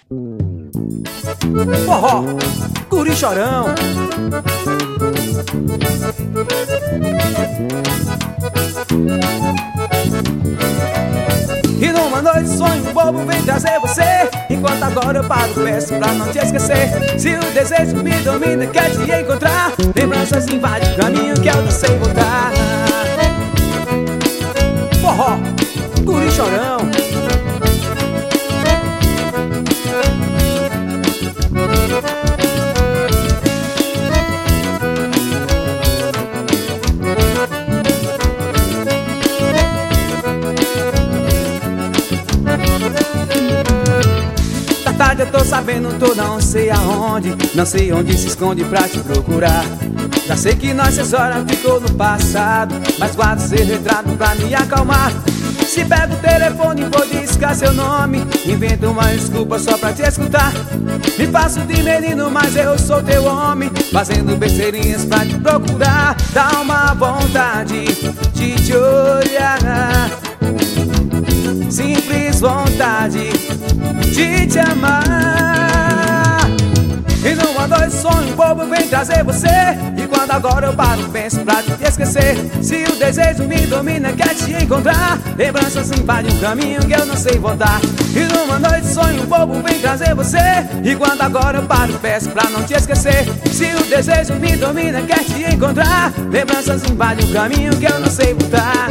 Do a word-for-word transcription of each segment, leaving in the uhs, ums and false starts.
Forró, guri chorão. E numa noite sonho bobo vem trazer você, enquanto agora eu paro, peço pra não te esquecer. Se o desejo me domina, quer te encontrar, lembranças invadem o caminho que eu não sei voltar. Forró, guri chorão. Da tarde eu tô sabendo, tô não sei aonde, não sei onde se esconde pra te procurar. Já sei que nossa história ficou no passado, mas guardo seu retrato pra me acalmar. Se pego o telefone e vou discar seu nome, invento uma desculpa só pra te escutar. Me faço de menino, mas eu sou teu homem, fazendo besteirinhas pra te procurar. Dá uma vontade de te olhar, simples vontade de te amar. E numa noite sonho bobo vem trazer você, e quando agora eu paro penso pra te esquecer. Se o desejo me domina, quer te encontrar, lembranças invadem um caminho que eu não sei voltar. E numa noite sonho bobo vem trazer você, e quando agora eu paro peço pra não te esquecer. Se o desejo me domina, quer te encontrar, lembranças invadem um caminho que eu não sei voltar.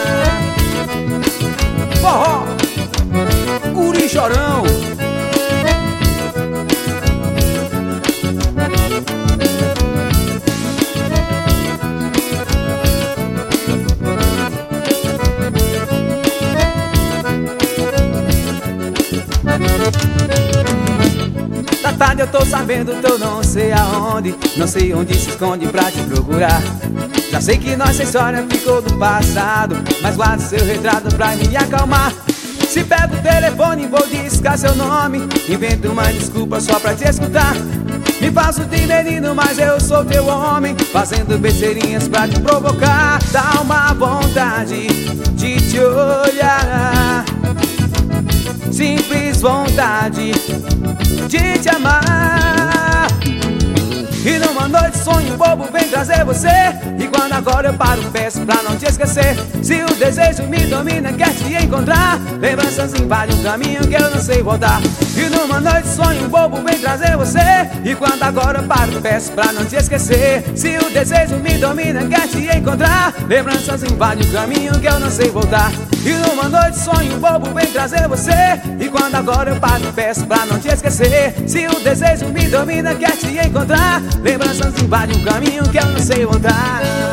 Forró, guri chorão. Da tarde eu tô sabendo, tô não sei aonde, não sei onde se esconde pra te procurar. Já sei que nossa história ficou do passado, mas guardo seu retrato pra me acalmar. Se pego o telefone e vou discar seu nome, invento uma desculpa só pra te escutar. Me faço de menino, mas eu sou teu homem, fazendo besteirinhas pra te provocar. Dá uma vontade de te olhar, simples vontade de te amar. E numa noite sonho bobo vem trazer você, e quando agora eu paro peço pra não te esquecer. Se o desejo me domina, quer te encontrar, lembranças invadem um caminho que eu não sei voltar. E numa noite sonho bobo vem trazer você, e quando agora eu paro peço pra não te esquecer. Se o desejo me domina, quer te encontrar, lembranças invadem um caminho que eu não sei voltar. E numa noite sonho bobo vem trazer você, e quando agora eu paro peço pra não te esquecer. Se o desejo me domina, quer te encontrar, lembranças invadem um caminho que eu não sei voltar.